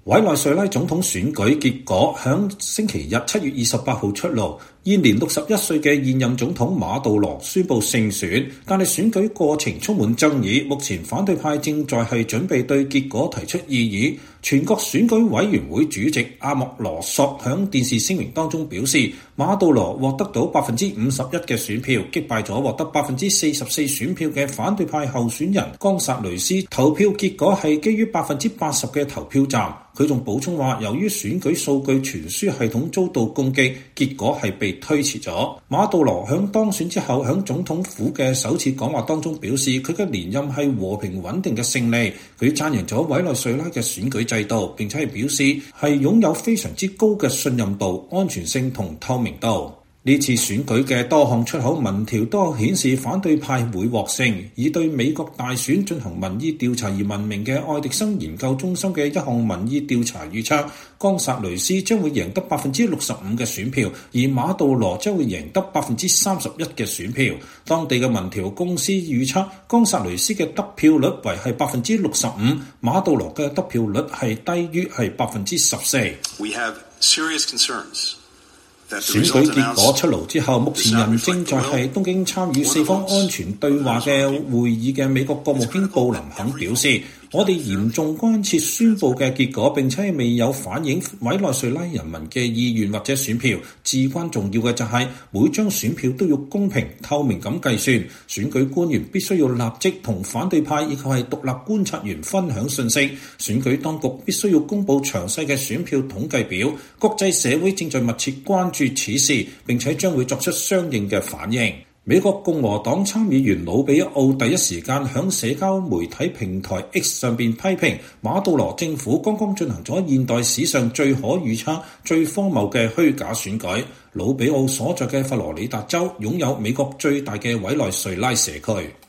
委內瑞拉總統選舉結果響星期日7月28號出爐，現年61歲嘅現任總統馬杜羅宣布勝選，但係選舉過程充滿爭議。目前反對派正在準備對結果提出異議。全國選舉委員會主席阿莫羅索響電視聲明當中表示，馬杜羅獲得到51%嘅選票，擊敗咗獲得44%選票嘅反對派候選人岡薩雷斯。投票結果係基於80%嘅投票站。佢仲補充話，由於選舉數據傳輸系統遭到攻擊，結果係被推遲咗。馬杜羅響當選之後，響總統府嘅首次講話當中表示，佢嘅連任係和平穩定嘅勝利。佢讚揚咗委內瑞拉嘅選舉制度，並且係表示係擁有非常之高嘅信任度、安全性同透明度。呢次選舉嘅多項出口民調都顯示反對派會獲勝。以對美國大選進行民意調查而聞名嘅愛迪生研究中心嘅一項民意調查預測，岡薩雷斯將會贏得65%嘅選票，而馬杜羅將會贏得31%嘅選票。當地嘅民調公司預測，岡薩雷斯嘅得票率為係65%，馬杜羅嘅得票率係低於係14%。 We have serious concerns. 選舉結果出爐之後，目前人正在係東京參與四方安全對話嘅會議嘅美國國務卿布林肯表示，我哋嚴重關切宣佈嘅結果，並且未有反映委內瑞拉人民嘅意願或者選票。至關重要嘅就係每張選票都要公平透明咁計算，選舉官員必須要立即同反對派以及係獨立觀察員分享信息。選舉當局必須要公佈詳細嘅選票統計表。國際社會正在密切關注此事，並且將會作出相應嘅反應。美國共和黨參議員魯比奧第一時間響社交媒體平台 X 上邊批評馬杜羅政府剛剛進行咗現代史上最可預測、最荒謬嘅虛假選舉。魯比奧所在嘅佛羅里達州擁有美國最大嘅委內瑞拉社區。